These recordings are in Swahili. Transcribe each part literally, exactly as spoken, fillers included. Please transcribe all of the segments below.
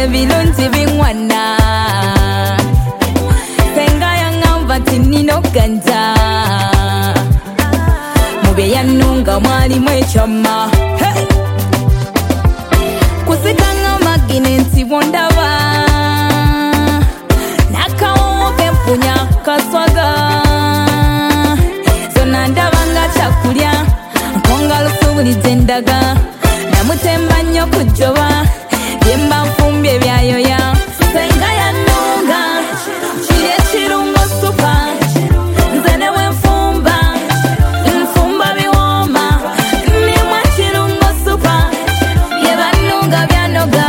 Ebilunti bingwana Senga yangamba tinino ganja Mube yanunga mwali mwechama hey! Kusikanga magine nti wondaba Nakawoke mpunya kaswaga Zona ndabanga chakulya Nkonga lusubuli zendaga Namutemba nyo kujoba Yemba mfumbye byayoya Senga yanunga Chile chirungo supa Nzene we mfumba Mfumba biwoma Nimwa chirungo supa Yeba nunga byanoga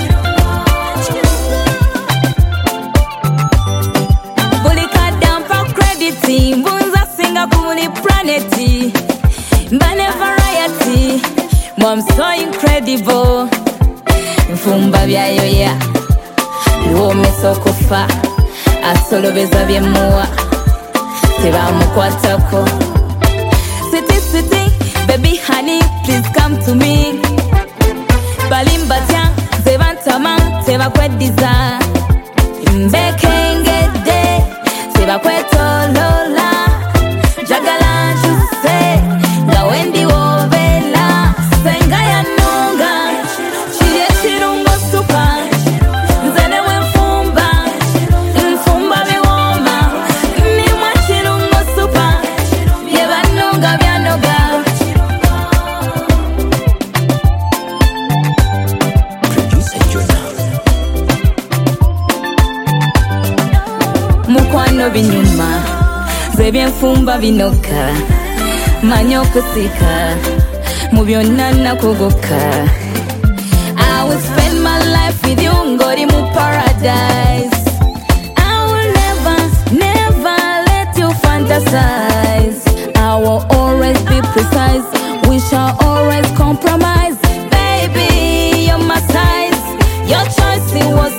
Bulika dampa crediti Mbunza singa kumuli planeti Mbane variety Mom so incredible Mfumba byayoya Luome sokufa Asolobeza byemuwa Tebamukwatako City city Baby honey please come to me Balimbatya Zebantama Tebakwediza Mbekengede Tebakwetolola Jagala juse Gawendi wovela Senga yanunga Chile chirungo supa Nzene we mfumba Mfumba biwoma Nimwa chirungo supa Yeba nunga byanoga Producer Jonah. Mukwano binyuma Zebye mfumba binoka Manyo kusika Mubyonna nakugoka I will spend my life with you Ngori mu paradise I will never, never let you fantasize I will always be precise We shall always compromise Baby, you're my size Your choice it was